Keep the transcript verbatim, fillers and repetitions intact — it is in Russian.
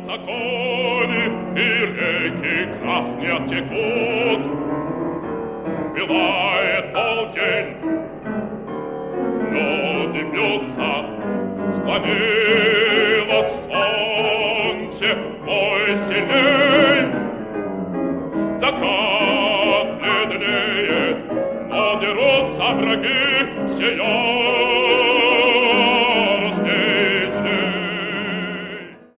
законы, и реки красные текут. Пылает полдень, люди бьются, склонило солнце, бой сильней. Закат бледнеет, но дерутся враги, сияют.